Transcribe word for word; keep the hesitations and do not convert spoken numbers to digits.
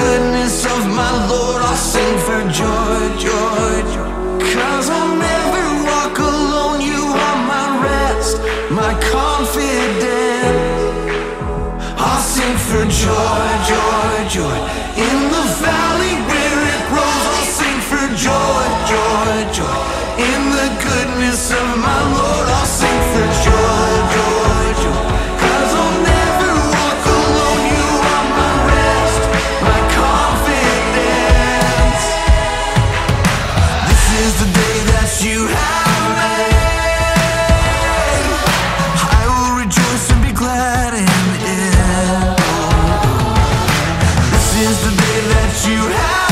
goodness of my Lord, I'll sing for joy, joy, joy. Cause I'll never walk alone, you are my rest, my confidence. I'll sing for joy, joy, joy. In the valley where it grows, I'll sing for joy, joy, joy. In the goodness of my Lord, I'll sing for joy, joy, joy. Cause I'll never walk alone, you are my rest, my confidence. This is the day that you have made. I will rejoice and be glad in it. This is the day that you have